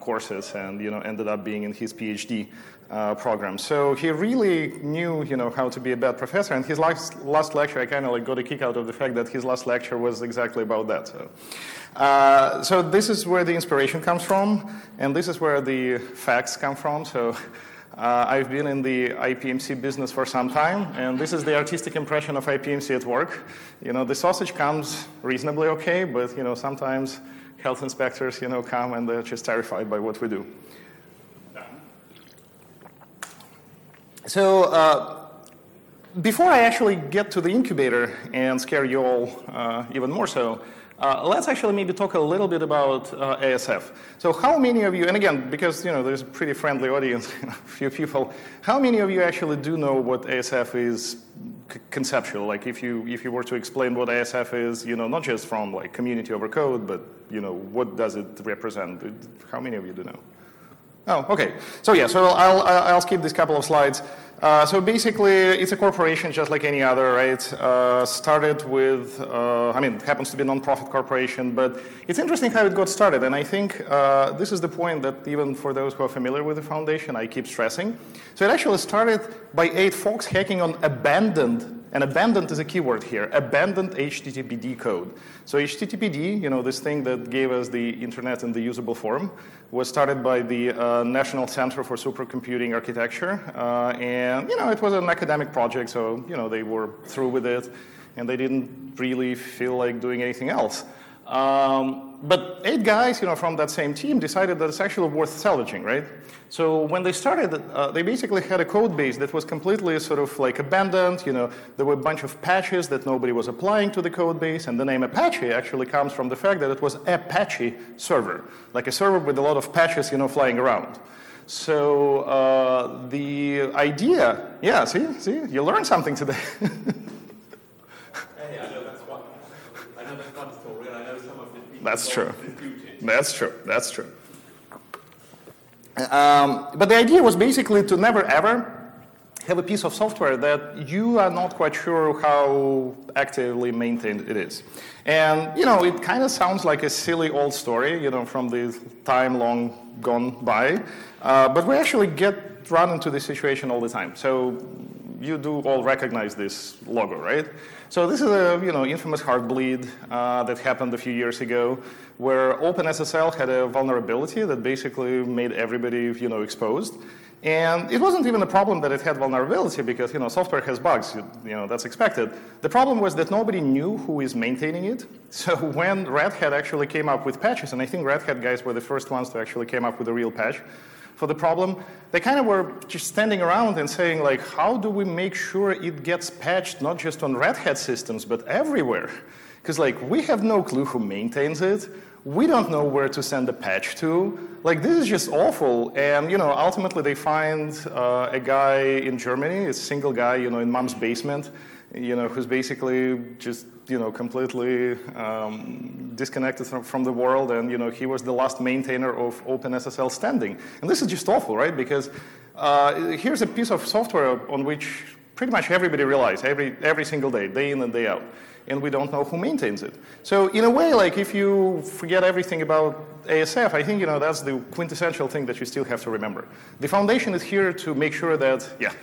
courses and, ended up being in his PhD program. So he really knew, how to be a bad professor. And his last lecture, I kind of like got a kick out of the fact that his last lecture was exactly about that. So this is where the inspiration comes from, and this is where the facts come from. So I've been in the IPMC business for some time, and this is the artistic impression of IPMC at work. The sausage comes reasonably okay, but sometimes health inspectors, come and they're just terrified by what we do. So before I actually get to the incubator and scare you all even more so, let's actually maybe talk a little bit about ASF. So how many of you, and again, because there's a pretty friendly audience, a few people, how many of you actually do know what ASF is conceptual? Like if you were to explain what ASF is, not just from like community over code, but what does it represent? How many of you do know? Oh, okay. So yeah, so I'll skip this couple of slides. So basically, it's a corporation just like any other, right? Started with, it happens to be a non-profit corporation, but it's interesting how it got started. And I think this is the point that even for those who are familiar with the foundation, I keep stressing. So it actually started by 8 folks hacking on abandoned, and abandoned is a keyword here, abandoned HTTPD code. So HTTPD, this thing that gave us the internet in the usable form, was started by the National Center for Supercomputing Architecture. And, it was an academic project, so, they were through with it, and they didn't really feel like doing anything else. But 8 guys, from that same team decided that it's actually worth salvaging, right? So when they started, they basically had a code base that was completely sort of like abandoned. There were a bunch of patches that nobody was applying to the code base, and the name Apache actually comes from the fact that it was Apache server, like a server with a lot of patches, flying around. So the idea, yeah, see, you learned something today. Hey, I know that's one story, and I know some of the people. That's true. That's true. But the idea was basically to never ever have a piece of software that you are not quite sure how actively maintained it is. And, it kind of sounds like a silly old story, from the time long gone by. But we actually get run into this situation all the time. So you do all recognize this logo, right? So this is a infamous Heartbleed that happened a few years ago, where OpenSSL had a vulnerability that basically made everybody exposed. And it wasn't even a problem that it had vulnerability because software has bugs, that's expected. The problem was that nobody knew who is maintaining it. So when Red Hat actually came up with patches, and I think Red Hat guys were the first ones to actually came up with a real patch for the problem, they kind of were just standing around and saying, like, how do we make sure it gets patched not just on Red Hat systems, but everywhere? Because, we have no clue who maintains it. We don't know where to send the patch to. This is just awful. And, ultimately they find a guy in Germany, a single guy, in mom's basement, who's basically just, completely disconnected from the world. And, he was the last maintainer of OpenSSL standing. And this is just awful, right? Because here's a piece of software on which pretty much everybody relies every single day in and day out. And we don't know who maintains it. So in a way, if you forget everything about ASF, I think, that's the quintessential thing that you still have to remember. The foundation is here to make sure that, yeah.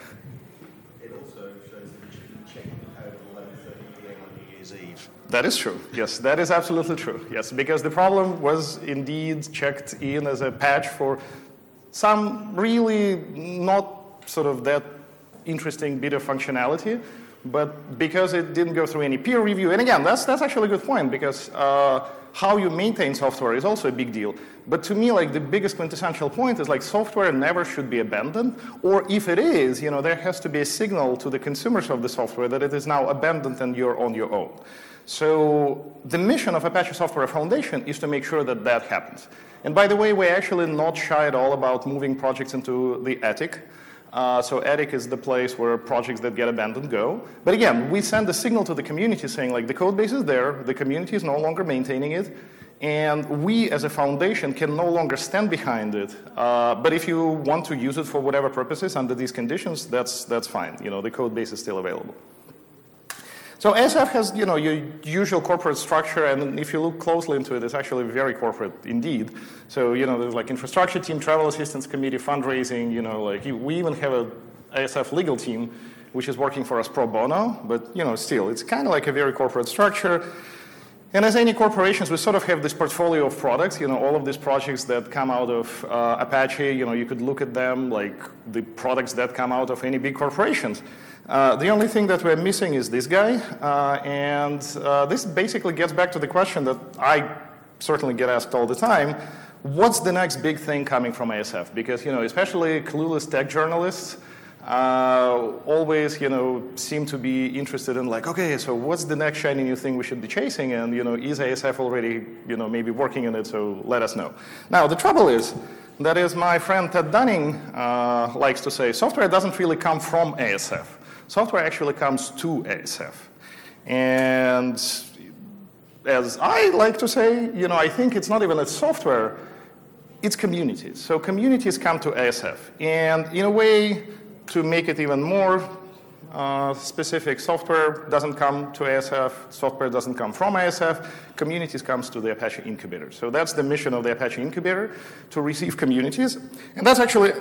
It also shows that you can check the code at 11:30 p.m. on New Year's Eve. That is true. Yes, that is absolutely true. Yes, because the problem was indeed checked in as a patch for some really not sort of that interesting bit of functionality. But because it didn't go through any peer review, and again, that's actually a good point, because how you maintain software is also a big deal. But to me, the biggest quintessential point is software never should be abandoned, or if it is, there has to be a signal to the consumers of the software that it is now abandoned and you're on your own. So the mission of Apache Software Foundation is to make sure that that happens. And by the way, we're actually not shy at all about moving projects into the attic. So attic is the place where projects that get abandoned go. But again, we send a signal to the community saying, the code base is there, the community is no longer maintaining it, and we as a foundation can no longer stand behind it. But if you want to use it for whatever purposes under these conditions, that's fine. The code base is still available. So ASF has, your usual corporate structure, and if you look closely into it, it's actually very corporate indeed. So, there's like infrastructure team, travel assistance committee, fundraising, we even have a ASF legal team, which is working for us pro bono, but, still, it's kind of like a very corporate structure. And as any corporations, we sort of have this portfolio of products, all of these projects that come out of Apache, you could look at them like the products that come out of any big corporations. The only thing that we're missing is this guy, and this basically gets back to the question that I certainly get asked all the time: what's the next big thing coming from ASF? Because especially clueless tech journalists always seem to be interested in like, okay, so what's the next shiny new thing we should be chasing? And is ASF already maybe working on it? So let us know. Now the trouble is, that is my friend Ted Dunning likes to say, software doesn't really come from ASF. Software actually comes to ASF. And as I like to say, I think it's not even a software, it's communities. So communities come to ASF. And in a way, to make it even more specific, software doesn't come to ASF, software doesn't come from ASF, communities comes to the Apache Incubator. So that's the mission of the Apache Incubator, to receive communities. And that's actually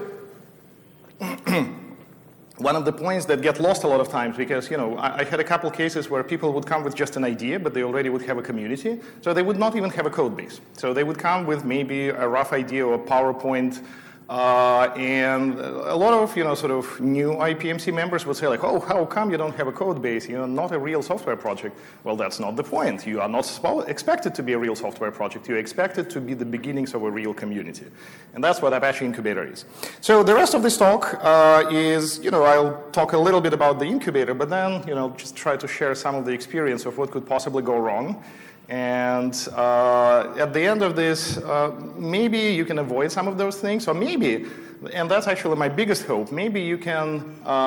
one of the points that get lost a lot of times, because I had a couple cases where people would come with just an idea, but they already would have a community, so they would not even have a code base. So they would come with maybe a rough idea or a PowerPoint, and a lot of sort of new IPMC members would say like, oh, how come you don't have a code base? Not a real software project. Well, that's not the point. You are not expected to be a real software project. You're expected to be the beginnings of a real community, and that's what Apache Incubator is. So the rest of this talk is, I'll talk a little bit about the incubator, but then just try to share some of the experience of what could possibly go wrong. And at the end of this, maybe you can avoid some of those things, or maybe, and that's actually my biggest hope, maybe you can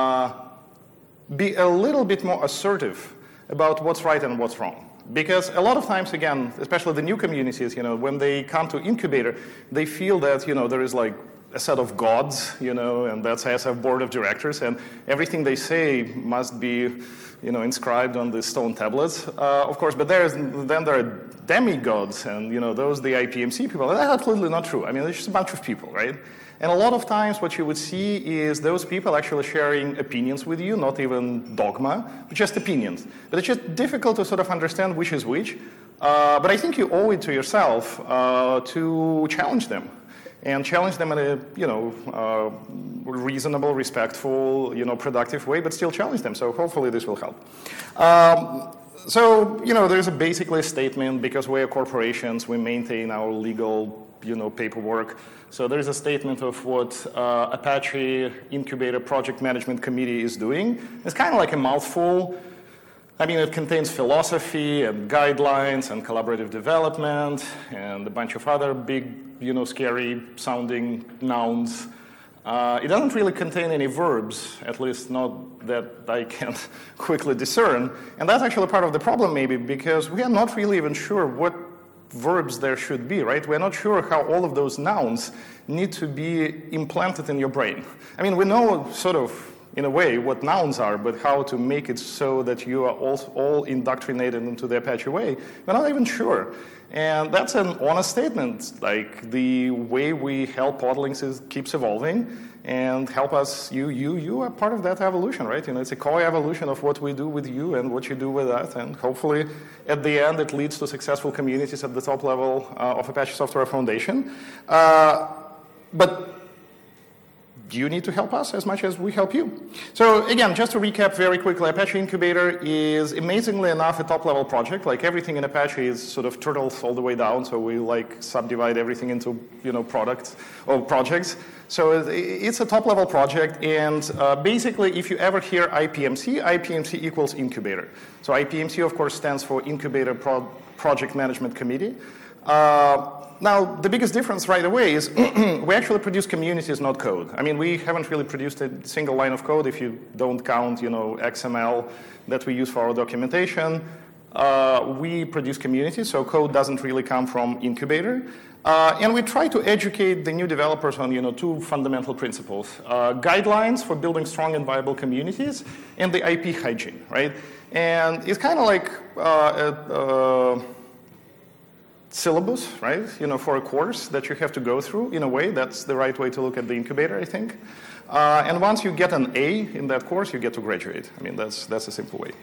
be a little bit more assertive about what's right and what's wrong. Because a lot of times, again, especially the new communities, when they come to Incubator, they feel that, there is like a set of gods, and that's ASF board of directors, and everything they say must be inscribed on the stone tablets, of course, but then there are demigods, and those the IPMC people. That's absolutely not true. I mean, it's just a bunch of people, right? And a lot of times what you would see is those people actually sharing opinions with you, not even dogma, but just opinions. But it's just difficult to sort of understand which is which. But I think you owe it to yourself to challenge them. And challenge them in a reasonable, respectful, productive way, but still challenge them. So hopefully this will help. So there's basically a statement, because we are corporations, we maintain our legal paperwork. So there's a statement of what Apache Incubator Project Management Committee is doing. It's kind of like a mouthful. I mean, it contains philosophy and guidelines and collaborative development and a bunch of other big, scary sounding nouns. It doesn't really contain any verbs, at least not that I can quickly discern. And that's actually part of the problem maybe, because we are not really even sure what verbs there should be, right? We're not sure how all of those nouns need to be implanted in your brain. I mean, we know sort of, in a way, what nouns are, but how to make it so that you are all indoctrinated into the Apache way, we're not even sure. And that's an honest statement. Like, the way we help Podlings keeps evolving, and help us, you are part of that evolution, right? It's a co-evolution of what we do with you and what you do with us, and hopefully, at the end, it leads to successful communities at the top level of Apache Software Foundation. But you need to help us as much as we help you. So again, just to recap very quickly, Apache Incubator is amazingly enough a top-level project. Like everything in Apache is sort of turtles all the way down, so we subdivide everything into products or projects. So it's a top-level project, and basically, if you ever hear IPMC, IPMC equals incubator. So IPMC, of course, stands for Incubator Project Management Committee. Now, the biggest difference right away is we actually produce communities, not code. I mean, we haven't really produced a single line of code if you don't count, XML that we use for our documentation. we produce communities, so code doesn't really come from incubator. And we try to educate the new developers on two fundamental principles: guidelines for building strong and viable communities, and the IP hygiene, right? And it's kind of like a syllabus, right? For a course that you have to go through. In a way, that's the right way to look at the incubator, I think. And once you get an A in that course, you get to graduate. I mean, that's a simple way.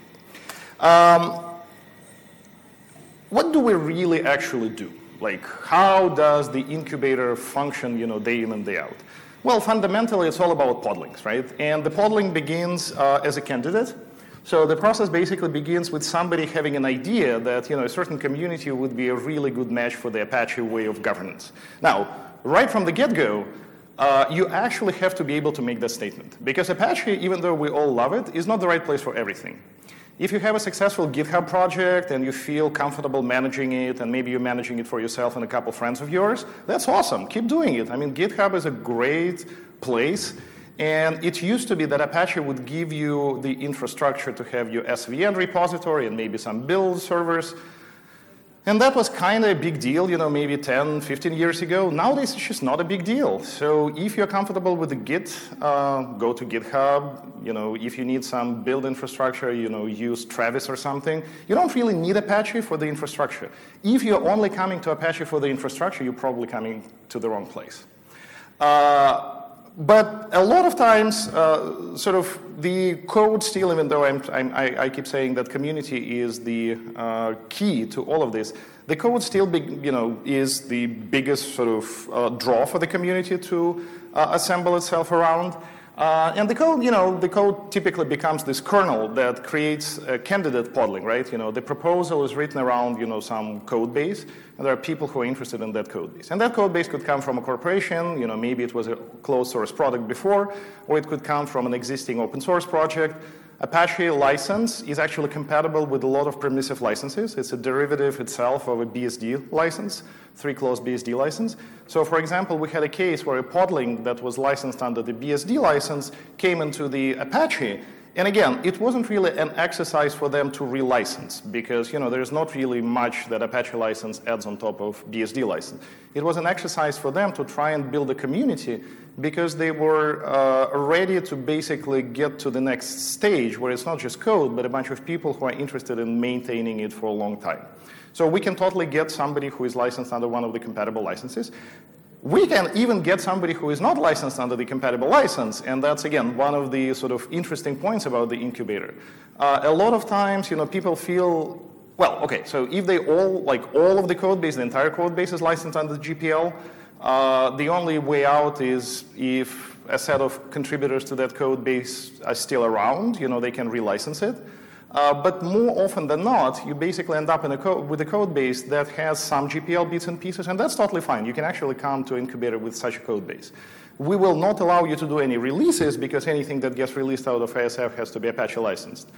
What do we really actually do? Like, how does the incubator function, day in and day out? Well, fundamentally, it's all about podlings, right? And the podling begins as a candidate. So the process basically begins with somebody having an idea that, a certain community would be a really good match for the Apache way of governance. Now, right from the get-go, you actually have to be able to make that statement. Because Apache, even though we all love it, is not the right place for everything. If you have a successful GitHub project and you feel comfortable managing it, and maybe you're managing it for yourself and a couple friends of yours, that's awesome. Keep doing it. I mean, GitHub is a great place. And it used to be that Apache would give you the infrastructure to have your SVN repository and maybe some build servers. And that was kind of a big deal, maybe 10, 15 years ago. Nowadays, it's just not a big deal. So if you're comfortable with the Git, go to GitHub. If you need some build infrastructure, use Travis or something. You don't really need Apache for the infrastructure. If you're only coming to Apache for the infrastructure, you're probably coming to the wrong place. But a lot of times, sort of the code steal, even though I keep saying that community is the key to all of this, the code steal, is the biggest sort of draw for the community to assemble itself around. And the code typically becomes this kernel that creates a candidate podling, right? The proposal is written around, some code base, and there are people who are interested in that code base. And that code base could come from a corporation, maybe it was a closed source product before, or it could come from an existing open source project. Apache license is actually compatible with a lot of permissive licenses. It's a derivative itself of a BSD license, 3-clause BSD license. So for example, we had a case where a podling that was licensed under the BSD license came into the Apache. And again, it wasn't really an exercise for them to relicense because, there's not really much that Apache license adds on top of BSD license. It was an exercise for them to try and build a community because they were ready to basically get to the next stage where it's not just code, but a bunch of people who are interested in maintaining it for a long time. So we can totally get somebody who is licensed under one of the compatible licenses. We can even get somebody who is not licensed under the compatible license, and that's, again, one of the sort of interesting points about the incubator. A lot of times, people feel, well, okay, so if they all of the code base, the entire code base is licensed under the GPL, the only way out is if a set of contributors to that code base are still around, they can relicense it. But more often than not, you basically end up with a code base that has some GPL bits and pieces, and that's totally fine. You can actually come to Incubator with such a code base. We will not allow you to do any releases because anything that gets released out of ASF has to be Apache licensed.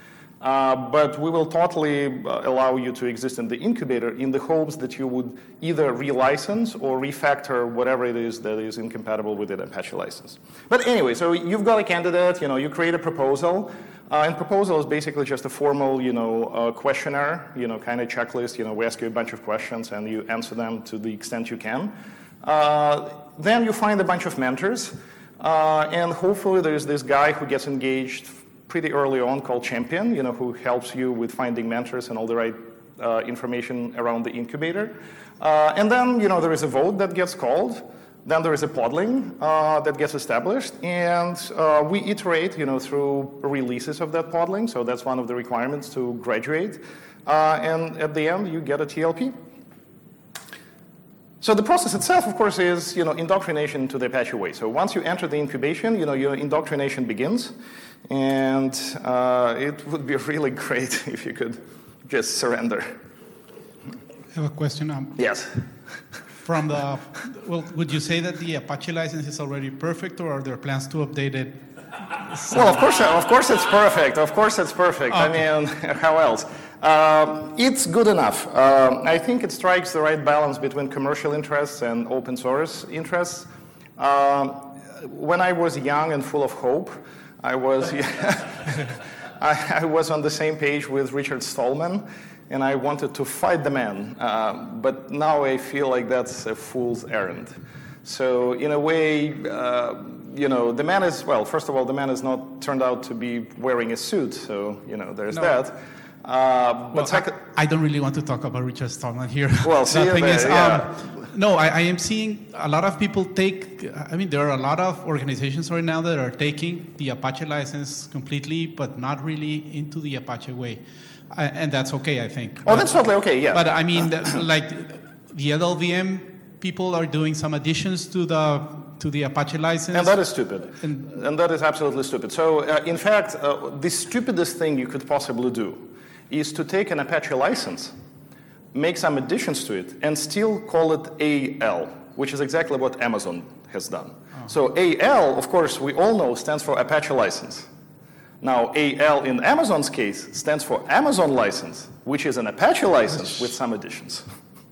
But we will totally allow you to exist in the incubator in the hopes that you would either relicense or refactor whatever it is that is incompatible with an Apache license. But anyway, so you've got a candidate, you create a proposal. And proposal is basically just a formal, questionnaire, kind of checklist. We ask you a bunch of questions and you answer them to the extent you can. Then you find a bunch of mentors, and hopefully there's this guy who gets engaged pretty early on called Champion, who helps you with finding mentors and all the right information around the incubator. And then, there is a vote that gets called. Then there is a podling that gets established, and we iterate, through releases of that podling. So that's one of the requirements to graduate. And at the end, you get a TLP. So the process itself, of course, is indoctrination to the Apache way. So once you enter the incubation, your indoctrination begins, and it would be really great if you could just surrender. I have a question. Yes. Would you say that the Apache license is already perfect, or are there plans to update it? Well, of course it's perfect. Of course it's perfect. Okay. I mean, how else? It's good enough. I think it strikes the right balance between commercial interests and open source interests. When I was young and full of hope, I was on the same page with Richard Stallman. and I wanted to fight the man, but now I feel like that's a fool's errand. So in a way, the man is, well, first of all, the man is not turned out to be wearing a suit, so, there's that. But second, I don't really want to talk about Richard Stallman here. Well, see, the thing is, yeah. no, I am seeing a lot of people there are a lot of organizations right now that are taking the Apache license completely, but not really into the Apache way. And that's okay, I think. Oh, that's totally okay, yeah. But I mean, like the LLVM people are doing some additions to the Apache license. And that is stupid. And that is absolutely stupid. So, in fact, the stupidest thing you could possibly do is to take an Apache license, make some additions to it, and still call it AL, which is exactly what Amazon has done. Oh. So AL, of course, we all know stands for Apache license. Now, AL in Amazon's case stands for Amazon license, which is an Apache license with some additions.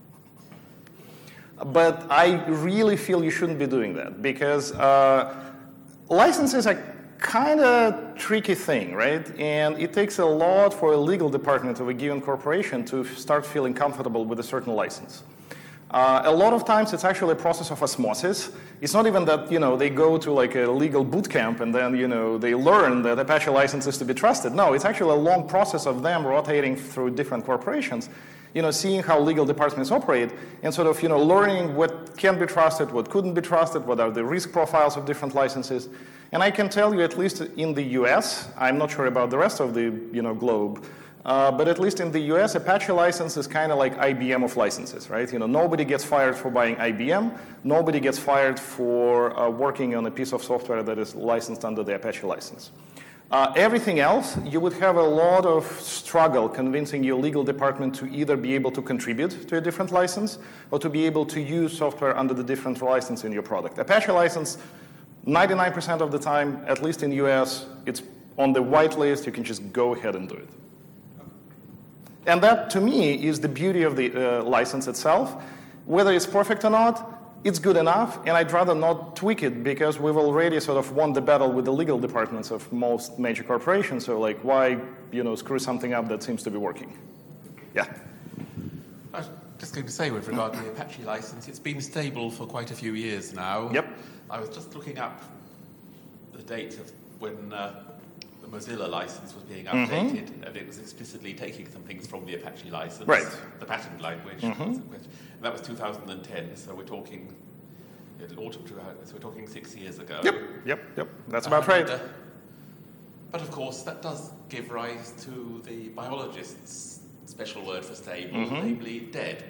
But I really feel you shouldn't be doing that, because licenses are kind of tricky thing, right? And it takes a lot for a legal department of a given corporation to start feeling comfortable with a certain license. A lot of times it's actually a process of osmosis. It's not even that, they go to like a legal boot camp and then, they learn that Apache license is to be trusted. No, it's actually a long process of them rotating through different corporations, seeing how legal departments operate and sort of, learning what can be trusted, what couldn't be trusted, what are the risk profiles of different licenses. And I can tell you, at least in the US, I'm not sure about the rest of the globe, but at least in the US, Apache license is kind of like IBM of licenses, right? Nobody gets fired for buying IBM. Nobody gets fired for working on a piece of software that is licensed under the Apache license. Everything else, you would have a lot of struggle convincing your legal department to either be able to contribute to a different license or to be able to use software under the different license in your product. Apache license, 99% of the time, at least in US, it's on the white list. You can just go ahead and do it. And that, to me, is the beauty of the license itself. Whether it's perfect or not, it's good enough, and I'd rather not tweak it because we've already sort of won the battle with the legal departments of most major corporations. So, like, why, screw something up that seems to be working? Yeah. I was just going to say, with regard to the Apache license, it's been stable for quite a few years now. Yep. I was just looking up the date of when the Mozilla license was being updated, and it was explicitly taking some things from the Apache license, right. The patent language. And that was 2010, so we're talking autumn. So we're talking 6 years ago. Yep. That's about right. But of course, that does give rise to the biologist's special word for stable, namely dead.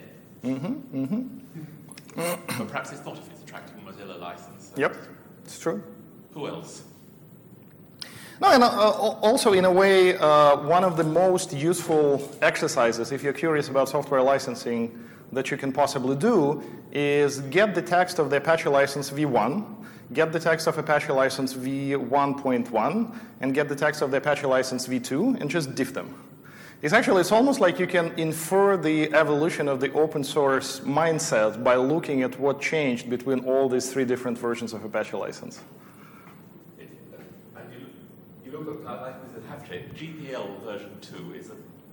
But perhaps it's not if it's attracting a Mozilla license. So yep, it's true. Who else? No, and also in a way, one of the most useful exercises, if you're curious about software licensing, that you can possibly do is get the text of the Apache license v1, get the text of Apache license v1.1, and get the text of the Apache license v2, and just diff them. It's almost like you can infer the evolution of the open source mindset by looking at what changed between all these three different versions of Apache license. You look at licenses that have changed. GPL version 2 is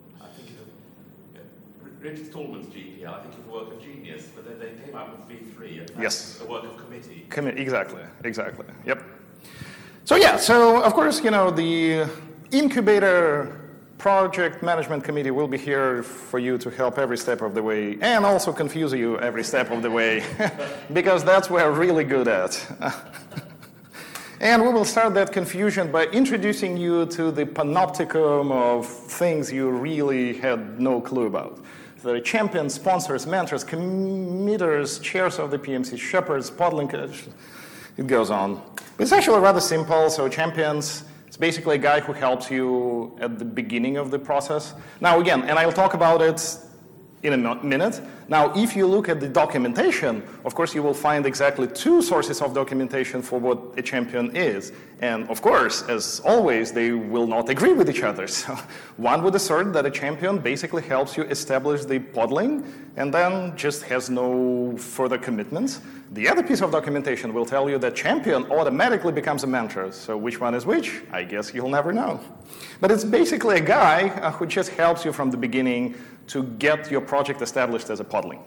Richard Stallman's GPL, I think is the work of genius, but then they came out with v3, and that's the work of committee. Exactly. Yep. So of course, the incubator project management committee will be here for you to help every step of the way and also confuse you every step of the way because that's what we're really good at. And we will start that confusion by introducing you to the panopticon of things you really had no clue about. The champions, sponsors, mentors, committers, chairs of the PMC, shepherds, podlinkers, it goes on. It's actually rather simple. So champions, it's basically a guy who helps you at the beginning of the process. Now again, and I'll talk about it in a minute, Now, if you look at the documentation, of course, you will find exactly two sources of documentation for what a champion is. And of course, as always, they will not agree with each other. So one would assert that a champion basically helps you establish the podling and then just has no further commitments. The other piece of documentation will tell you that champion automatically becomes a mentor. So which one is which? I guess you'll never know. But it's basically a guy who just helps you from the beginning to get your project established as a podling.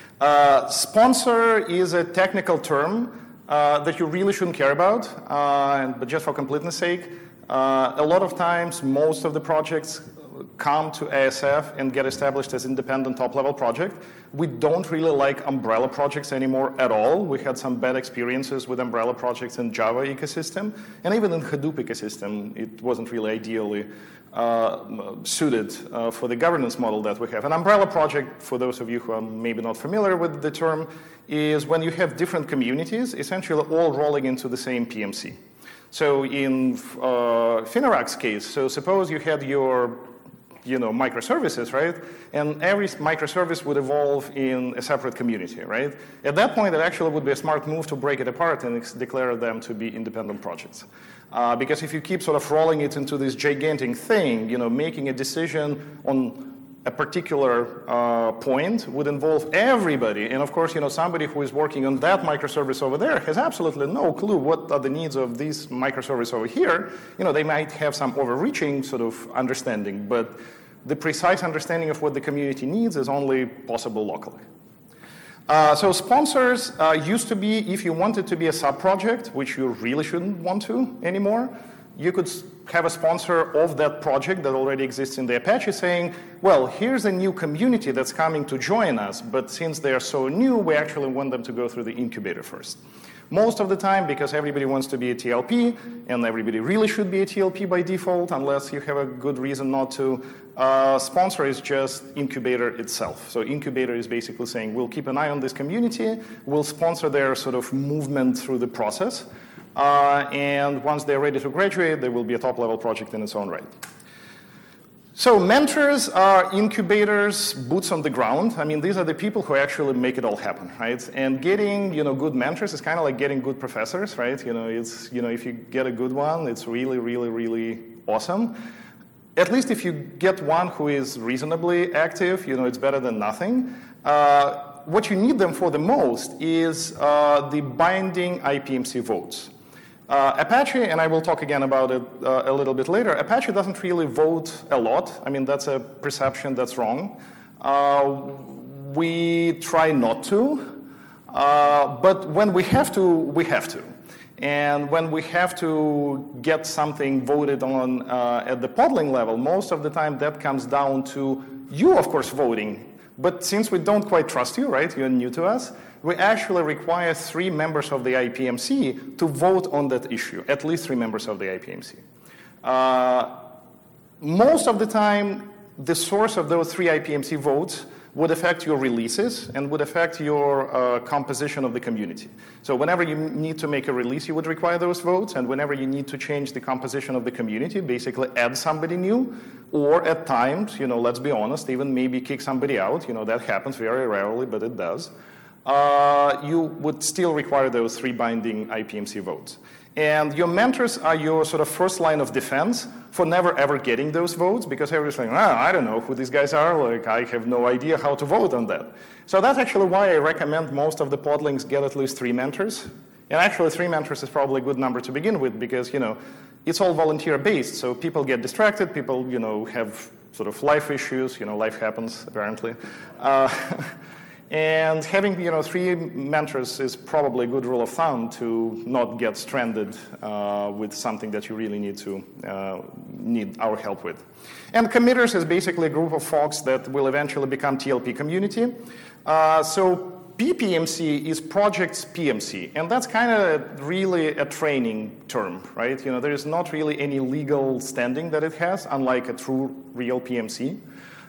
Sponsor is a technical term that you really shouldn't care about, but just for completeness sake, a lot of times most of the projects come to ASF and get established as independent top-level project. We don't really like umbrella projects anymore at all. We had some bad experiences with umbrella projects in Java ecosystem, and even in Hadoop ecosystem, it wasn't really ideally suited for the governance model that we have. An umbrella project, for those of you who are maybe not familiar with the term, is when you have different communities, essentially all rolling into the same PMC. So in Finorac's case, so suppose you had your microservices, right? And every microservice would evolve in a separate community, right? At that point, it actually would be a smart move to break it apart and declare them to be independent projects. Because if you keep sort of rolling it into this gigantic thing, making a decision on a particular point would involve everybody. And of course, somebody who is working on that microservice over there has absolutely no clue what are the needs of this microservice over here. They might have some overreaching sort of understanding, but the precise understanding of what the community needs is only possible locally. So sponsors used to be, if you wanted to be a sub-project, which you really shouldn't want to anymore, you could have a sponsor of that project that already exists in the Apache saying, well, here's a new community that's coming to join us, but since they are so new, we actually want them to go through the incubator first. Most of the time, because everybody wants to be a TLP, and everybody really should be a TLP by default, unless you have a good reason not to, sponsor is just incubator itself. So incubator is basically saying, we'll keep an eye on this community, we'll sponsor their sort of movement through the process, and once they're ready to graduate, they will be a top-level project in its own right. So mentors are incubators, boots on the ground. I mean, these are the people who actually make it all happen, right? And getting, good mentors is kind of like getting good professors, right? It's, if you get a good one, it's really, really, really awesome. At least if you get one who is reasonably active, it's better than nothing. What you need them for the most is the binding IPMC votes. Apache, and I will talk again about it a little bit later, Apache doesn't really vote a lot. I mean, that's a perception that's wrong. We try not to, but when we have to, we have to. And when we have to get something voted on at the podling level, most of the time that comes down to you, of course, voting. But since we don't quite trust you, right, you're new to us, we actually require 3 members of the IPMC to vote on that issue, at least 3 members of the IPMC. Most of the time, the source of those 3 IPMC votes would affect your releases and would affect your composition of the community. So whenever you need to make a release, you would require those votes, and whenever you need to change the composition of the community, basically add somebody new, or at times, let's be honest, even maybe kick somebody out, that happens very rarely, but it does. You would still require those 3 binding IPMC votes. And your mentors are your sort of first line of defense for never ever getting those votes, because everybody's saying, I don't know who these guys are, like I have no idea how to vote on that. So that's actually why I recommend most of the podlings get at least 3 mentors. And actually 3 mentors is probably a good number to begin with, because it's all volunteer based, so people get distracted, people have sort of life issues, life happens apparently. And having 3 mentors is probably a good rule of thumb to not get stranded with something that you really need our help with. And committers is basically a group of folks that will eventually become TLP community. So PPMC is project's PMC, and that's kind of really a training term, right? There is not really any legal standing that it has, unlike a true real PMC.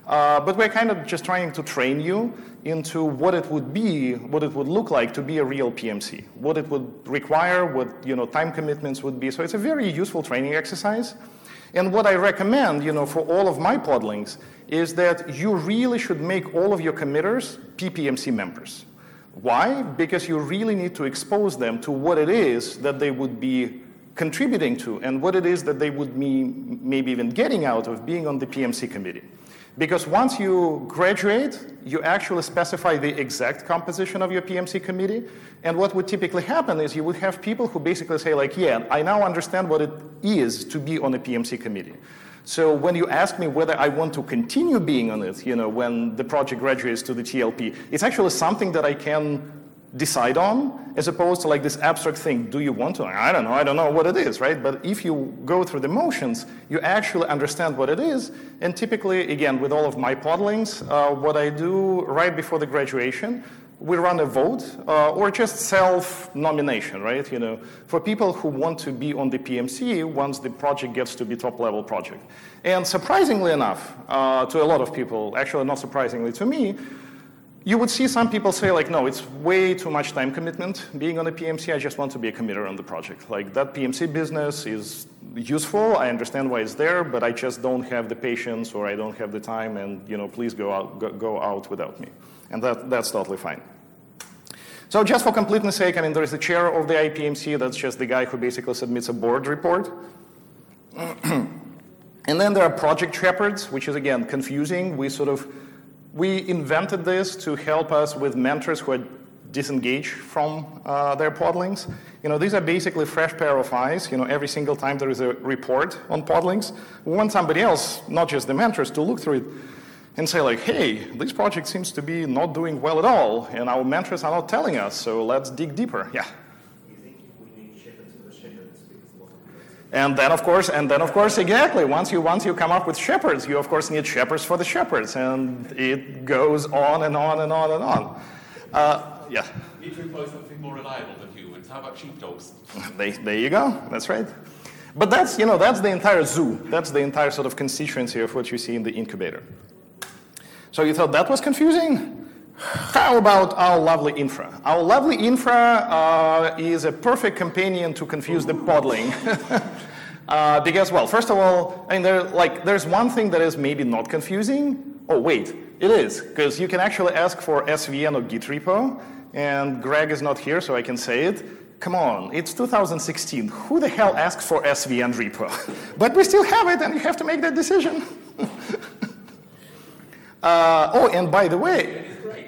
But we're kind of just trying to train you into what it would be, what it would look like to be a real PMC, what it would require, what time commitments would be. So it's a very useful training exercise. And what I recommend for all of my podlings is that you really should make all of your committers PPMC members. Why? Because you really need to expose them to what it is that they would be contributing to and what it is that they would be maybe even getting out of being on the PMC committee. Because once you graduate, you actually specify the exact composition of your PMC committee. And what would typically happen is you would have people who basically say like, yeah, I now understand what it is to be on a PMC committee. So when you ask me whether I want to continue being on it, when the project graduates to the TLP, it's actually something that I can decide on, as opposed to like this abstract thing. Do you want to? I don't know what it is, right? But if you go through the motions, you actually understand what it is. And typically, again, with all of my podlings, what I do right before the graduation, we run a vote or just self-nomination, right? For people who want to be on the PMC once the project gets to be top-level project. And surprisingly enough, to a lot of people, actually not surprisingly to me, you would see some people say like, no, it's way too much time commitment being on a PMC. I just want to be a committer on the project. Like that PMC business is useful. I understand why it's there, but I just don't have the patience or I don't have the time. And please go out without me. And that's totally fine. So just for completeness sake, there is the chair of the IPMC. That's just the guy who basically submits a board report. And then there are project shepherds, which is again confusing. We invented this to help us with mentors who are disengaged from their podlings. These are basically fresh pair of eyes. Every single time there is a report on podlings, we want somebody else, not just the mentors, to look through it and say like, hey, this project seems to be not doing well at all, and our mentors are not telling us, so let's dig deeper. Yeah. You think we need shepherds for the shepherds because a lot of And then of course, exactly. Once you come up with shepherds, you of course need shepherds for the shepherds, and it goes on and on and on and on. Yeah. You need to employ something more reliable than humans. How about sheepdogs? There you go. That's right. But that's the entire zoo. That's the entire sort of constituency of what you see in the incubator. So you thought that was confusing? How about our lovely infra? Our lovely infra is a perfect companion to confuse the podling. Because, well, first of all, there's one thing that is maybe not confusing. Oh, wait, it is, because you can actually ask for SVN or Git repo, and Greg is not here, so I can say it. Come on, it's 2016. Who the hell asks for SVN repo? But we still have it, and you have to make that decision. And by the way,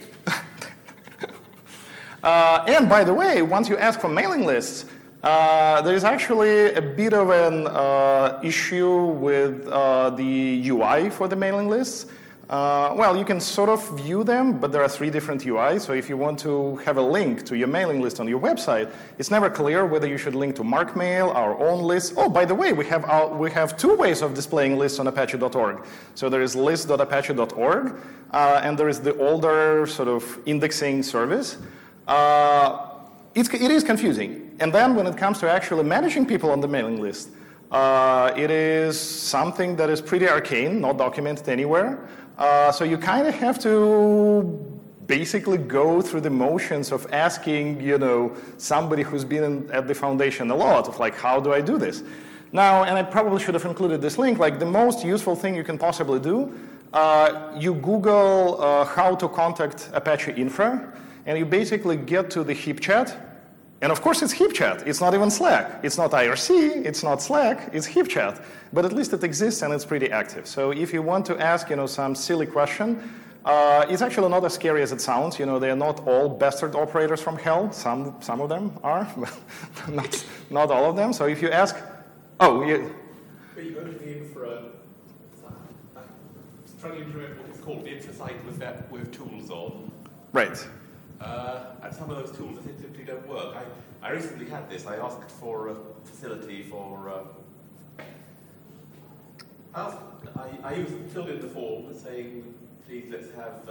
once you ask for mailing lists, there is actually a bit of an issue with the UI for the mailing lists. Well, you can sort of view them, but there are 3 different UIs. So if you want to have a link to your mailing list on your website, it's never clear whether you should link to MarkMail, our own list. Oh, by the way, we have 2 ways of displaying lists on Apache.org. So there is list.apache.org, and there is the older sort of indexing service. It is confusing. And then when it comes to actually managing people on the mailing list, it is something that is pretty arcane, not documented anywhere. So you kind of have to basically go through the motions of asking, somebody who's been at the foundation a lot of like, how do I do this? Now, and I probably should have included this link, like the most useful thing you can possibly do, you Google how to contact Apache Infra, and you basically get to the HipChat. And of course, it's HipChat. It's not even Slack. It's not IRC. It's not Slack. It's HipChat. But at least it exists, and it's pretty active. So if you want to ask, some silly question, it's actually not as scary as it sounds. They are not all bastard operators from hell. Some of them are, but not all of them. So if you ask, But you go to the infra. I'm struggling to remember what it's called. The infra site with tools on. Right. And some of those tools simply don't work. I recently had this. I asked for a facility for. I filled in the form saying, please let's have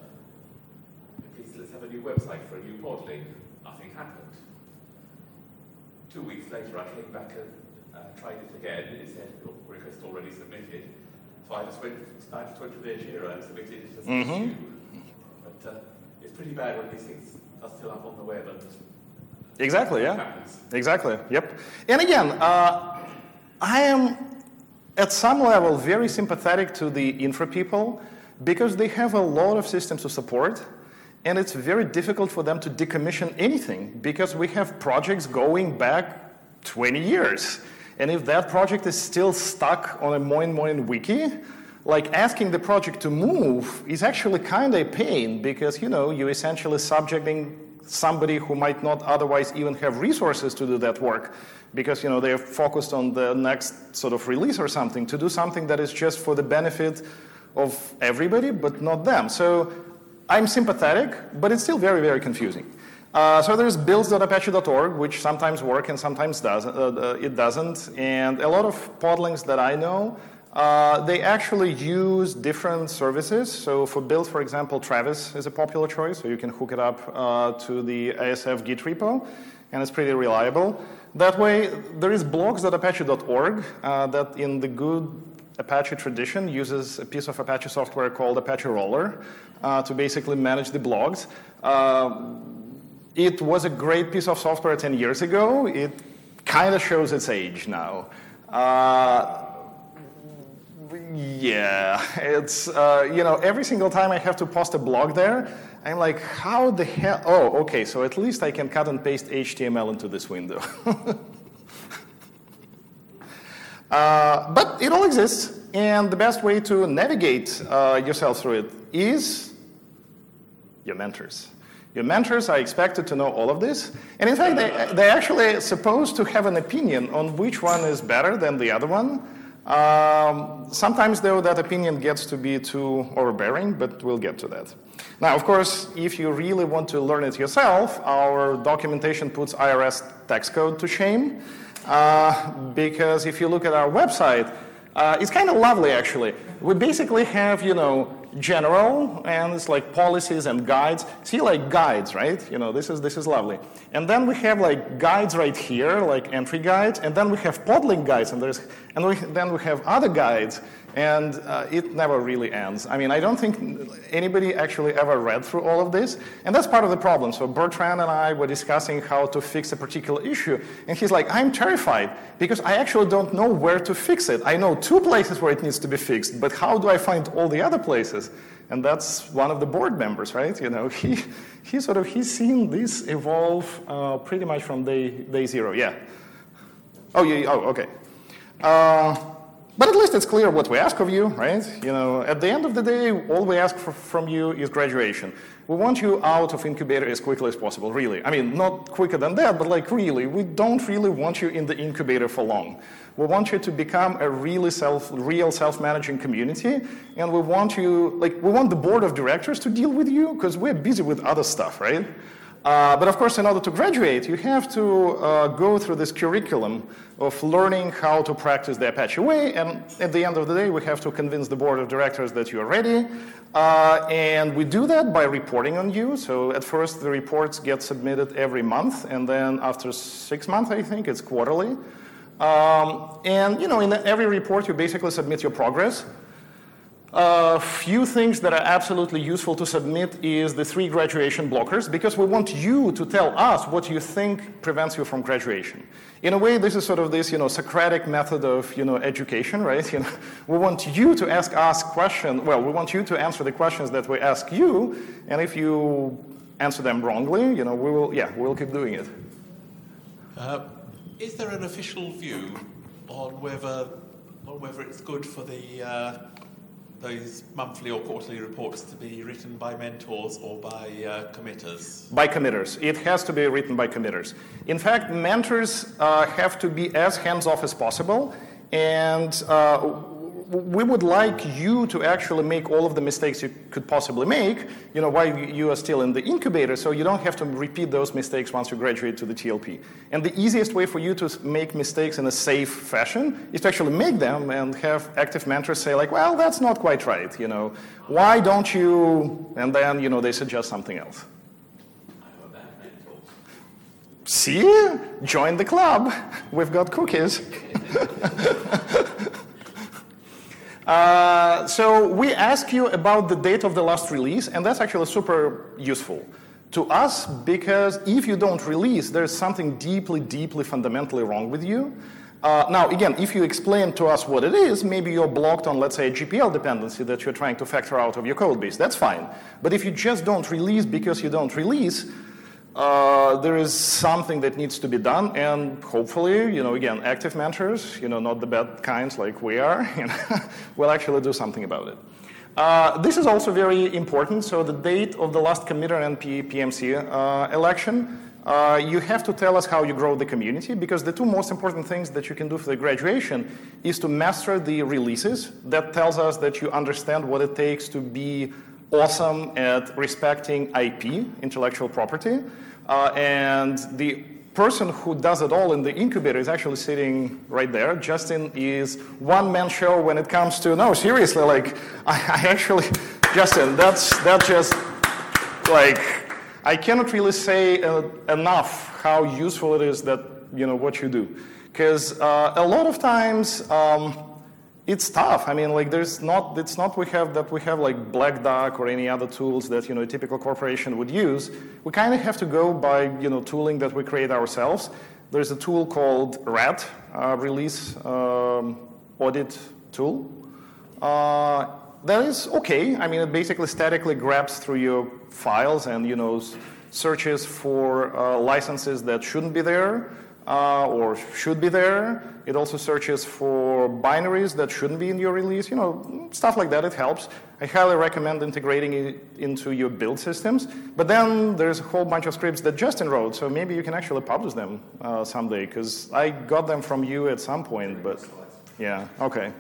a new website for a new modeling. Nothing happened. 2 weeks later, I came back and tried it again. It said, request already submitted. So I just went to their Jira and submitted it as an issue. But it's pretty bad when these things are still up on the web and Exactly, yeah. happens. Exactly, yep. And again, I am at some level very sympathetic to the infra people because they have a lot of systems to support, and it's very difficult for them to decommission anything because we have projects going back 20 years. And if that project is still stuck on a Moin wiki, like asking the project to move is actually kind of a pain because, you know, you're essentially subjecting somebody who might not otherwise even have resources to do that work because, you know, they're focused on the next sort of release or something to do something that is just for the benefit of everybody, but not them. So I'm sympathetic, but it's still very, very confusing. So there's builds.apache.org, which sometimes work and sometimes it doesn't. And a lot of podlings that I know, they actually use different services. So for build, for example, Travis is a popular choice. So you can hook it up to the ASF Git repo, and it's pretty reliable. That way, there is blogs.apache.org that in the good Apache tradition uses a piece of Apache software called Apache Roller to basically manage the blogs. It was a great piece of software 10 years ago. It kind of shows its age now. Yeah, it's, you know, every single time I have to post a blog there, I'm like, how the hell? Oh, okay, so at least I can cut and paste HTML into this window. But it all exists, and the best way to navigate yourself through it is your mentors. Your mentors are expected to know all of this, and in fact, they're actually supposed to have an opinion on which one is better than the other one. Sometimes, though, that opinion gets to be too overbearing, but we'll get to that. Now, of course, if you really want to learn it yourself, our documentation puts IRS tax code to shame, because if you look at our website, it's kind of lovely, actually. We basically have, you know, general, and it's like policies and guides. See, like guides, right? You know, this is lovely. And then we have like guides right here, like entry guides, and then we have podling guides, and then we have other guides, and it never really ends. I mean, I don't think anybody actually ever read through all of this, and that's part of the problem. So Bertrand and I were discussing how to fix a particular issue, and he's like, I'm terrified, because I actually don't know where to fix it. I know 2 places where it needs to be fixed, but how do I find all the other places? And that's one of the board members, right? You know, he's seen this evolve pretty much from day 0. Yeah. Oh, yeah. Oh, okay. But at least it's clear what we ask of you, right? You know, at the end of the day, all we ask from you is graduation. We want you out of incubator as quickly as possible, really. I mean, not quicker than that, but like really, we don't really want you in the incubator for long. We want you to become a really real self-managing community, and we want the board of directors to deal with you, because we're busy with other stuff, right? But of course, in order to graduate, you have to go through this curriculum of learning how to practice the Apache way, and at the end of the day, we have to convince the board of directors that you're ready. And we do that by reporting on you. So at first, the reports get submitted every month, and then after 6 months, I think, it's quarterly. And you know, in every report, you basically submit your progress. A few things that are absolutely useful to submit is the 3 graduation blockers, because we want you to tell us what you think prevents you from graduation. In a way, this is sort of this, you know, Socratic method of, you know, education, right? You know, we want you to ask us questions. Well, we want you to answer the questions that we ask you, and if you answer them wrongly, you know, we'll keep doing it. Is there an official view on whether it's good for those monthly or quarterly reports to be written by mentors or by committers? By committers. It has to be written by committers. In fact, mentors have to be as hands-off as possible, and we would like you to actually make all of the mistakes you could possibly make, you know, while you are still in the incubator, so you don't have to repeat those mistakes once you graduate to the TLP. And the easiest way for you to make mistakes in a safe fashion is to actually make them and have active mentors say like, well, that's not quite right, you know, why don't you, and then, you know, they suggest something else. See? Join the club. We've got cookies. So we ask you about the date of the last release, and that's actually super useful to us, because if you don't release, there's something deeply, deeply fundamentally wrong with you. Now, again, if you explain to us what it is, maybe you're blocked on, let's say, a GPL dependency that you're trying to factor out of your code base. That's fine. But if you just don't release because you don't release, there is something that needs to be done, and hopefully, again, active mentors, not the bad kinds like we are, will actually do something about it. This is also very important. So the date of the last committer and PMC election, you have to tell us how you grow the community, because the two most important things that you can do for the graduation is to master the releases. That tells us that you understand what it takes to be awesome at respecting IP, intellectual property, and the person who does it all in the incubator is actually sitting right there. Justin is one-man show when it comes to, no, seriously, like, I actually, Justin, that's just, like, I cannot really say enough how useful it is that, what you do. Because a lot of times, it's tough. I mean, like, it's not we have like Black Duck or any other tools that, a typical corporation would use. We kind of have to go by, tooling that we create ourselves. There's a tool called RAT, Release Audit Tool. That is okay. I mean, it basically statically grabs through your files and, searches for licenses that shouldn't be there. Or should be there. It also searches for binaries that shouldn't be in your release, stuff like that. It helps. I highly recommend integrating it into your build systems. But then there's a whole bunch of scripts that Justin wrote, so maybe you can actually publish them someday, because I got them from you at some point, but yeah, okay.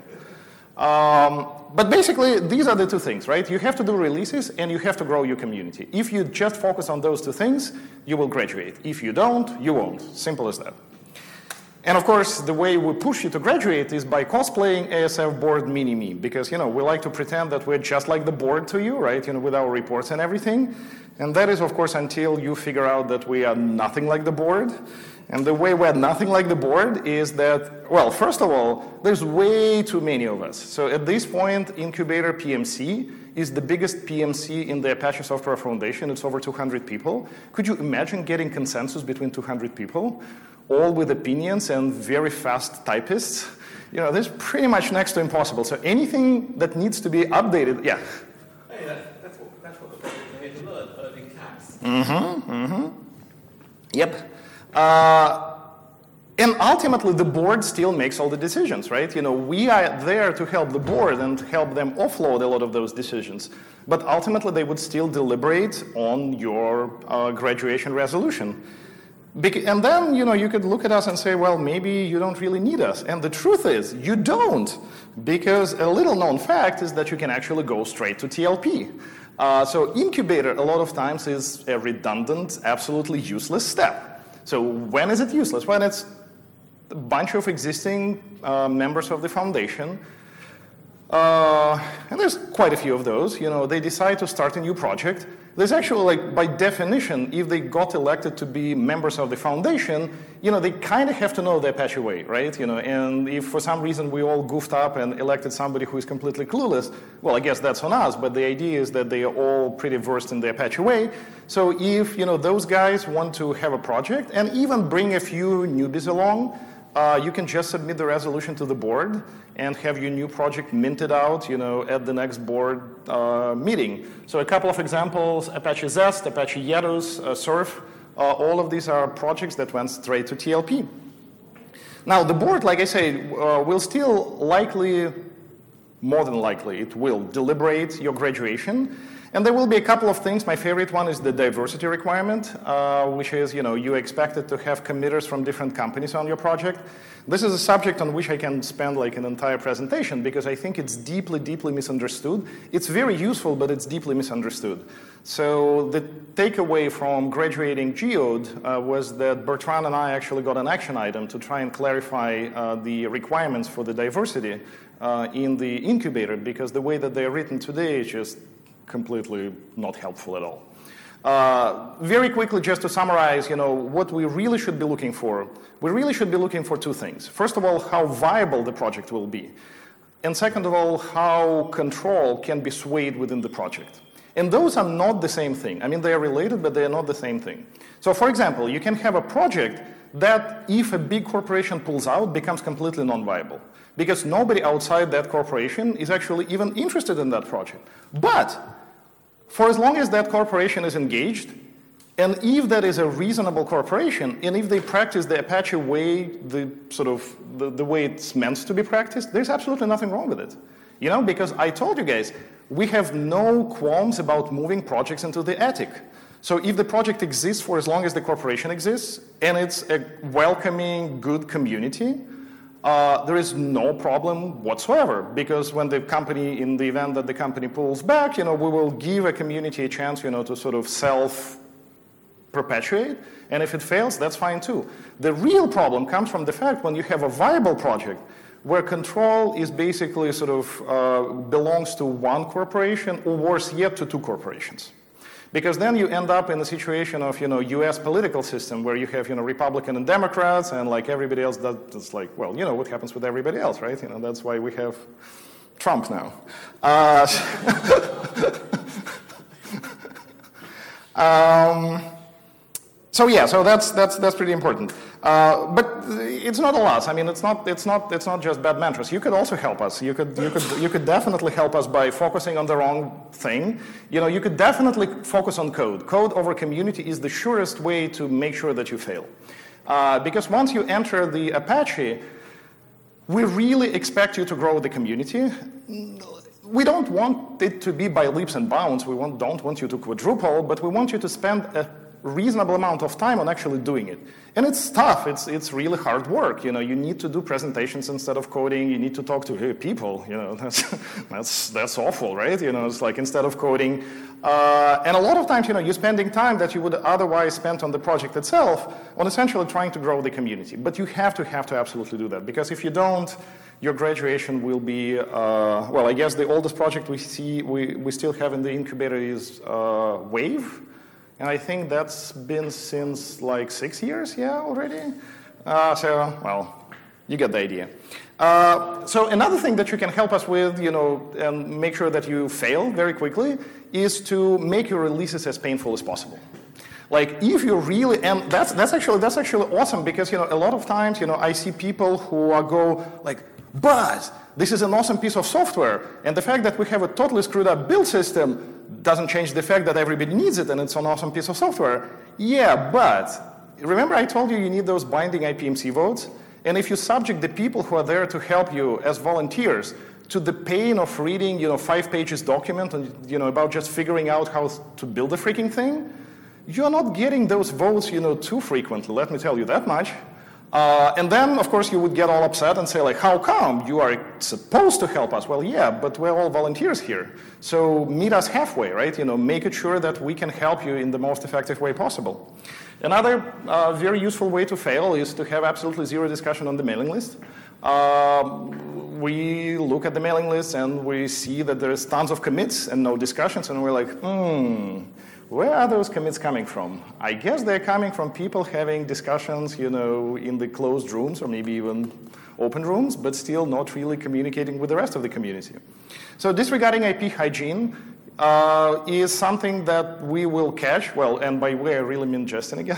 But basically, these are the two things, right? You have to do releases, and you have to grow your community. If you just focus on those two things, you will graduate. If you don't, you won't. Simple as that. And of course, the way we push you to graduate is by cosplaying ASF board mini-me, because, we like to pretend that we're just like the board to you, right? With our reports and everything. And that is, of course, until you figure out that we are nothing like the board. And the way we're nothing like the board is that, well, first of all, there's way too many of us. So at this point, Incubator PMC is the biggest PMC in the Apache Software Foundation. It's over 200 people. Could you imagine getting consensus between 200 people, all with opinions and very fast typists? This is pretty much next to impossible. So anything that needs to be updated, yeah. Hey, that's what the project is here to learn, earning caps. Yep. And ultimately, the board still makes all the decisions, right? We are there to help the board and help them offload a lot of those decisions. But ultimately, they would still deliberate on your graduation resolution. And then, you could look at us and say, well, maybe you don't really need us. And the truth is, you don't. Because a little known fact is that you can actually go straight to TLP. So Incubator, a lot of times, is a redundant, absolutely useless step. So when is it useless? When it's a bunch of existing members of the foundation, and there's quite a few of those, they decide to start a new project. There's actually, by definition, if they got elected to be members of the foundation, they kind of have to know the Apache way, right? And if for some reason we all goofed up and elected somebody who is completely clueless, well, I guess that's on us, but the idea is that they are all pretty versed in the Apache way. So if, those guys want to have a project and even bring a few newbies along, you can just submit the resolution to the board and have your new project minted out, at the next board meeting. So a couple of examples: Apache Zest, Apache Yadus, Surf. All of these are projects that went straight to TLP. Now, the board, like I say, will still more than likely, it will deliberate your graduation. And there will be a couple of things. My favorite one is the diversity requirement, which is, you expected to have committers from different companies on your project. This is a subject on which I can spend an entire presentation, because I think it's deeply, deeply misunderstood. It's very useful, but it's deeply misunderstood. So the takeaway from graduating Geode was that Bertrand and I actually got an action item to try and clarify the requirements for the diversity in the incubator, because the way that they're written today is just completely not helpful at all. Very quickly, just to summarize, what we really should be looking for. We really should be looking for two things. First of all, how viable the project will be. and second of all, how control can be swayed within the project. And those are not the same thing. I mean, they are related, but they are not the same thing. So for example, you can have a project that, if a big corporation pulls out, becomes completely non-viable, because nobody outside that corporation is actually even interested in that project. But for as long as that corporation is engaged, and if that is a reasonable corporation, and if they practice the Apache way, the way it's meant to be practiced, there's absolutely nothing wrong with it. You know, because I told you guys, we have no qualms about moving projects into the attic. So if the project exists for as long as the corporation exists, and it's a welcoming, good community, there is no problem whatsoever, because when the company, in the event that the company pulls back, we will give a community a chance, to sort of self-perpetuate, and if it fails, that's fine too. The real problem comes from the fact when you have a viable project where control is basically sort of belongs to one corporation, or worse yet, to two corporations. Because then you end up in a situation of, U.S. political system where you have, Republican and Democrats, and like everybody else does, it's like, well, what happens with everybody else, right? That's why we have Trump now. So that's pretty important. But it's not a loss. I mean, it's not just bad mantras. You could also help us. You could definitely help us by focusing on the wrong thing. You could definitely focus on code. Code over community is the surest way to make sure that you fail. Because once you enter the Apache, we really expect you to grow the community. We don't want it to be by leaps and bounds. We don't want you to quadruple, but we want you to spend a reasonable amount of time on actually doing it. And it's tough. It's really hard work. You need to do presentations instead of coding. You need to talk to people. That's awful, right? It's like instead of coding. And a lot of times, you're spending time that you would otherwise spend on the project itself on essentially trying to grow the community. But you have to absolutely do that, because if you don't, your graduation will be, well, I guess the oldest project we still have in the incubator is Wave. And I think that's been since like 6 years, already. Well, you get the idea. So another thing that you can help us with, and make sure that you fail very quickly, is to make your releases as painful as possible. Like if you really, and that's actually awesome, because a lot of times I see people who go like, but this is an awesome piece of software, and the fact that we have a totally screwed up build system doesn't change the fact that everybody needs it and it's an awesome piece of software. Yeah, but remember I told you need those binding IPMC votes? And if you subject the people who are there to help you as volunteers to the pain of reading, 5 pages document and, about just figuring out how to build a freaking thing, you're not getting those votes, too frequently, let me tell you that much. And then, of course, you would get all upset and say, like, how come? You are supposed to help us. Well, yeah, but we're all volunteers here. So meet us halfway, right? Make it sure that we can help you in the most effective way possible. Another very useful way to fail is to have absolutely zero discussion on the mailing list. We look at the mailing list and we see that there's tons of commits and no discussions, and we're like, where are those commits coming from? I guess they're coming from people having discussions, in the closed rooms or maybe even open rooms, but still not really communicating with the rest of the community. So disregarding IP hygiene is something that we will catch. Well, and by way I really mean Justin again.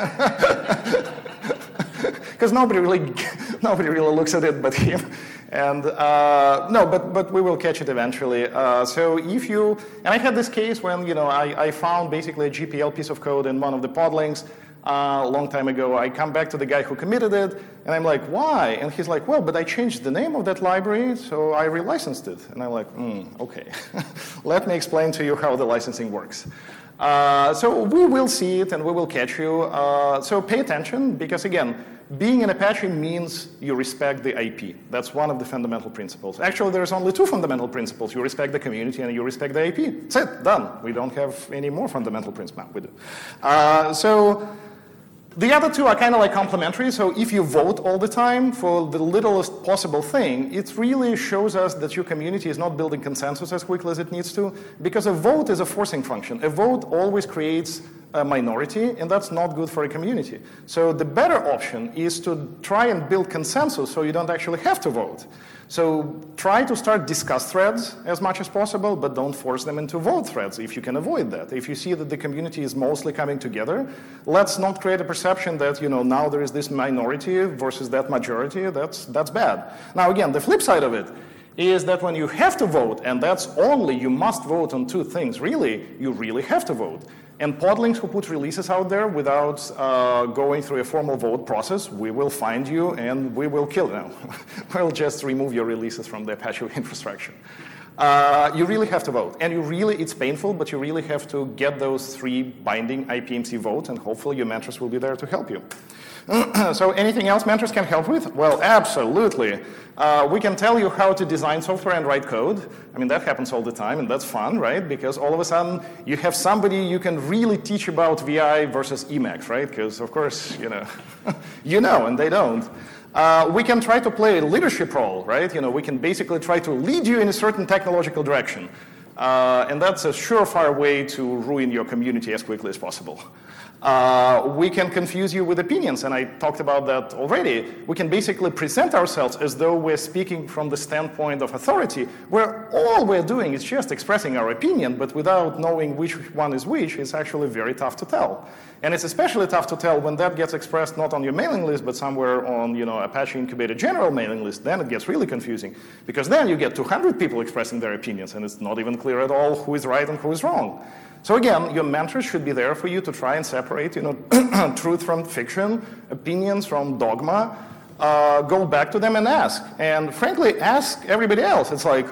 Because nobody really looks at it but him. And no, but we will catch it eventually. So if you, and I had this case when, I found basically a GPL piece of code in one of the podlings a long time ago. I come back to the guy who committed it, and I'm like, why? And he's like, well, but I changed the name of that library, so I relicensed it. And I'm like, okay. Let me explain to you how the licensing works. So we will see it and we will catch you. So pay attention, because again, being an Apache means you respect the IP. That's one of the fundamental principles. Actually, there's only 2 fundamental principles. You respect the community and you respect the IP. That's it, done. We don't have any more fundamental principles. We do. So the other 2 are kind of like complementary. So if you vote all the time for the littlest possible thing, it really shows us that your community is not building consensus as quickly as it needs to, because a vote is a forcing function. A vote always creates a minority, and that's not good for a community. So the better option is to try and build consensus so you don't actually have to vote. So try to start discuss threads as much as possible, but don't force them into vote threads if you can avoid that. If you see that the community is mostly coming together, let's not create a perception that now there is this minority versus that majority. That's bad. Now again, the flip side of it is that when you have to vote, and that's only you must vote on two things, really, you really have to vote. And podlings who put releases out there without going through a formal vote process, we will find you and we will kill you. We'll just remove your releases from the Apache infrastructure. You really have to vote. And it's painful, but you really have to get those 3 binding IPMC votes, and hopefully your mentors will be there to help you. So anything else mentors can help with? Well, absolutely. We can tell you how to design software and write code. I mean, that happens all the time, and that's fun, right? Because all of a sudden, you have somebody you can really teach about VI versus Emacs, right? Because, of course, you know, and they don't. We can try to play a leadership role, right? We can basically try to lead you in a certain technological direction. And that's a surefire way to ruin your community as quickly as possible. We can confuse you with opinions, and I talked about that already. We can basically present ourselves as though we're speaking from the standpoint of authority, where all we're doing is just expressing our opinion, but without knowing which one is which, it's actually very tough to tell. And it's especially tough to tell when that gets expressed not on your mailing list, but somewhere on Apache Incubator general mailing list. Then it gets really confusing, because then you get 200 people expressing their opinions, and it's not even clear at all who is right and who is wrong. So again, your mentors should be there for you to try and separate, truth from fiction, opinions from dogma. Go back to them and ask. And frankly, ask everybody else. It's like,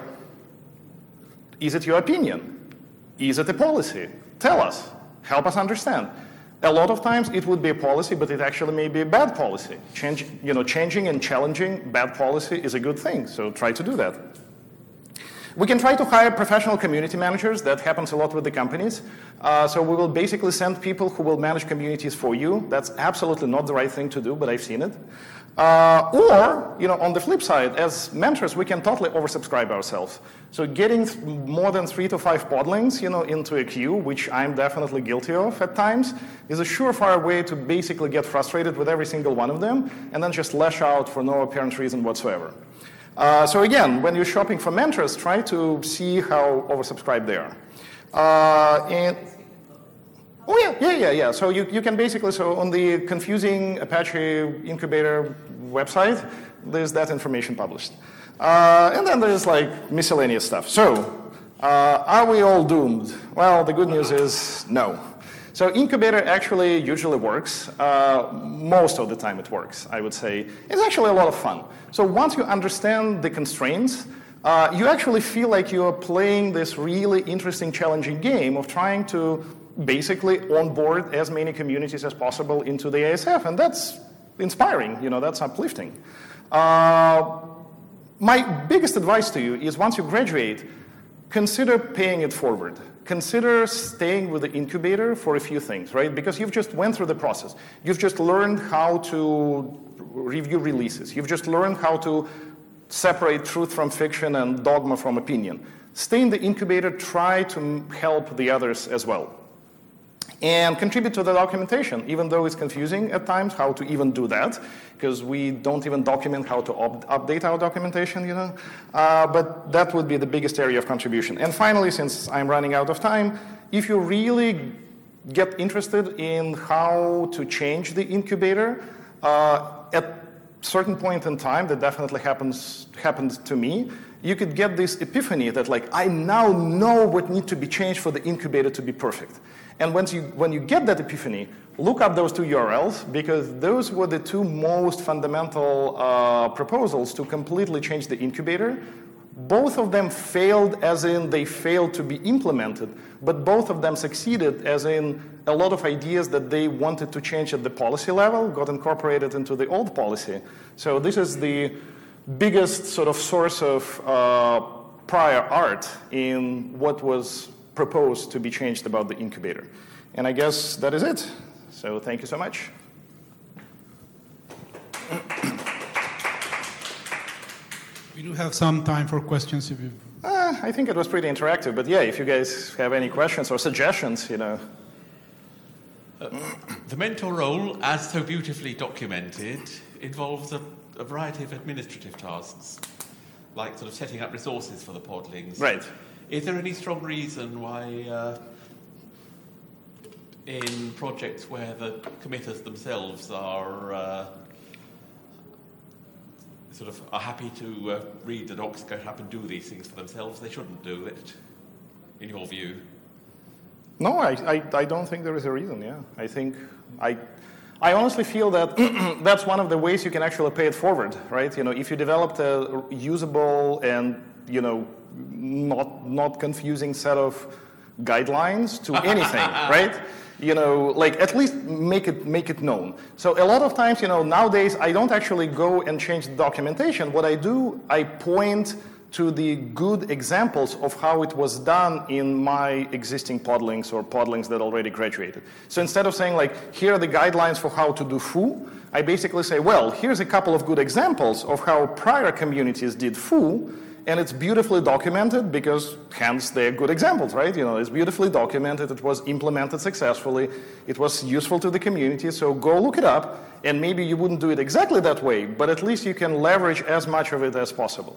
is it your opinion? Is it a policy? Tell us. Help us understand. A lot of times it would be a policy, but it actually may be a bad policy. Changing and challenging bad policy is a good thing, so try to do that. We can try to hire professional community managers. That happens a lot with the companies. So we will basically send people who will manage communities for you. That's absolutely not the right thing to do, but I've seen it. Or, on the flip side, as mentors, we can totally oversubscribe ourselves. So getting more than 3 to 5 podlings, into a queue, which I'm definitely guilty of at times, is a surefire way to basically get frustrated with every single one of them and then just lash out for no apparent reason whatsoever. So again, when you're shopping for mentors, try to see how oversubscribed they are. Yeah. So you can basically, on the confusing Apache Incubator website, there's that information published. And then there's miscellaneous stuff. So are we all doomed? Well, the good news is no. So Incubator actually usually works. Most of the time it works, I would say. It's actually a lot of fun. So once you understand the constraints, you actually feel like you are playing this really interesting, challenging game of trying to basically onboard as many communities as possible into the ASF. And that's inspiring, that's uplifting. My biggest advice to you is once you graduate, consider paying it forward. Consider staying with the incubator for a few things, right? Because you've just went through the process. You've just learned how to review releases. You've just learned how to separate truth from fiction and dogma from opinion. Stay in the incubator, try to help the others as well. And contribute to the documentation, even though it's confusing at times how to even do that, because we don't even document how to update our documentation, but that would be the biggest area of contribution. And finally, since I'm running out of time, if you really get interested in how to change the incubator, at a certain point in time, that definitely happened to me, you could get this epiphany that I now know what needs to be changed for the incubator to be perfect. And when you get that epiphany, look up those 2 URLs, because those were the 2 most fundamental proposals to completely change the incubator. Both of them failed, as in they failed to be implemented, but both of them succeeded, as in a lot of ideas that they wanted to change at the policy level got incorporated into the old policy. So this is the biggest sort of source of prior art in what was proposed to be changed about the incubator. And I guess that is it. So thank you so much. We do have some time for questions if you... I think it was pretty interactive, but yeah, if you guys have any questions or suggestions, The mentor role, as so beautifully documented, involves a variety of administrative tasks, like sort of setting up resources for the podlings. Right. Is there any strong reason why in projects where the committers themselves are are happy to read the docs, go up and do these things for themselves, they shouldn't do it, in your view? No, I don't think there is a reason, yeah. I honestly feel that that's one of the ways you can actually pay it forward, right? You know, if you developed a usable and, you know, not confusing set of guidelines to anything, right? You know, like at least make it known. So a lot of times, you know, nowadays I don't actually go and change the documentation. What I do, I point to the good examples of how it was done in my existing podlings or podlings that already graduated. So instead of saying like, here are the guidelines for how to do foo, I basically say, well, here's a couple of good examples of how prior communities did foo, and it's beautifully documented because hence they're good examples, right? You know, it's beautifully documented, it was implemented successfully, it was useful to the community, so go look it up, and maybe you wouldn't do it exactly that way, but at least you can leverage as much of it as possible.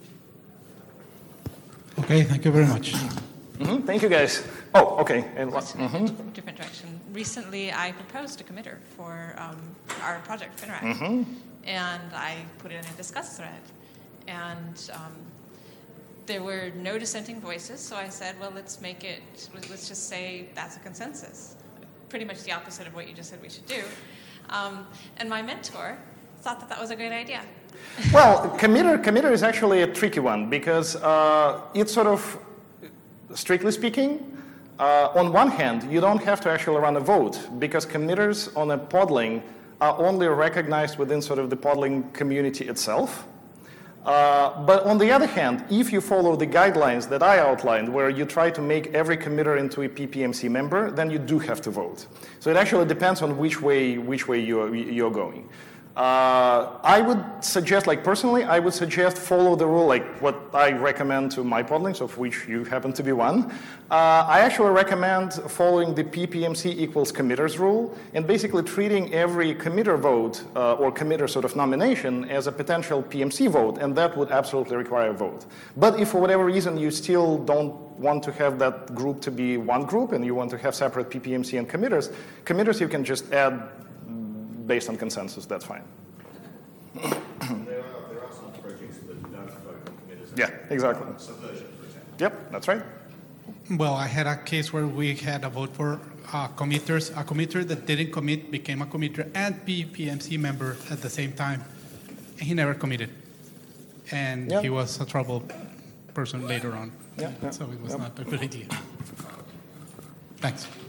Okay, thank you very much. Mm-hmm. Thank you, guys. Oh, okay. And different direction. Recently, I proposed a committer for our project, Fineract, and I put it in a discuss thread. And there were no dissenting voices, so I said, well, let's just say that's a consensus. Pretty much the opposite of what you just said we should do. And my mentor thought that was a great idea. Well, committer is actually a tricky one because it's sort of, strictly speaking, on one hand, you don't have to actually run a vote because committers on a podling are only recognized within sort of the podling community itself. But on the other hand, if you follow the guidelines that I outlined, where you try to make every committer into a PPMC member, then you do have to vote. So it actually depends on which way you're going. I would suggest, like personally, I would suggest follow the rule, like what I recommend to my podlings, of which you happen to be one. I actually recommend following the PPMC equals committers rule and basically treating every committer vote or committer sort of nomination as a potential PMC vote, and that would absolutely require a vote. But if for whatever reason you still don't want to have that group to be one group and you want to have separate PPMC and committers you can just add based on consensus, that's fine. There are some projects that don't vote on committers. Yeah, exactly. Subversion, for example. Yep, that's right. Well, I had a case where we had a vote for committers. A committer that didn't commit became a committer and PPMC member at the same time. He never committed. And he was a troubled person later on. So it was not a good idea. Thanks.